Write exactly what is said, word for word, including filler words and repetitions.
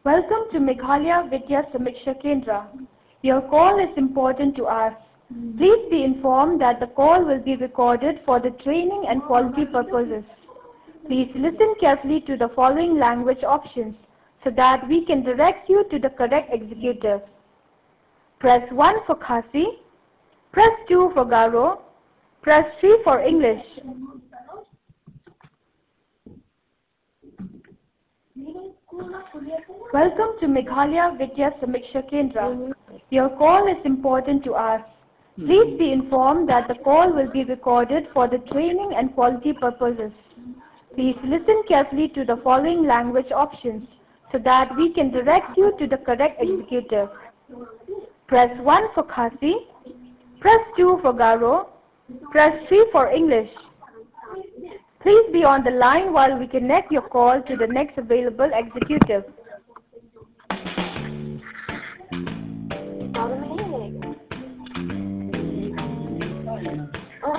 Welcome to Meghalaya Vidya Samiksha Kendra. Your call is important to us. Please be informed that the call will be recorded for the training and quality purposes. Please listen carefully to the following language options so that we can direct you to the correct executive. Press one for Khasi, press two for Garo, press three for English. Welcome to Meghalaya Vidya Samiksha Kendra. Your call is important to us. Please be informed that the call will be recorded for the training and quality purposes. Please listen carefully to the following language options so that we can direct you to the correct executive. Press one for Khasi, press two for Garo, press three for English. Please be on the line while we connect your call to the next available executive.